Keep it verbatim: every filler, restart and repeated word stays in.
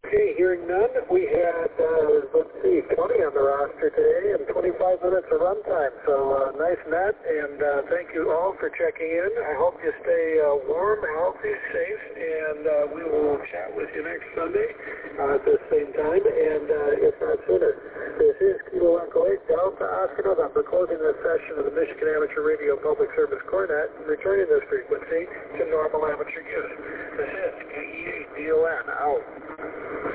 Okay, hearing none, we had, uh, let's see, twenty on the roster today and twenty-five minutes of runtime. So uh, nice net, and uh, thank you all for checking in. I hope you stay uh, warm, healthy, safe, and uh, we will chat with you next Sunday uh, at the same time, and uh, if not sooner. This is Kilo Echo eight Delta Oscar November, closing this session of the Michigan Amateur Radio Public Service Cornet and returning this frequency to normal amateur use. This is K E eight D O N out.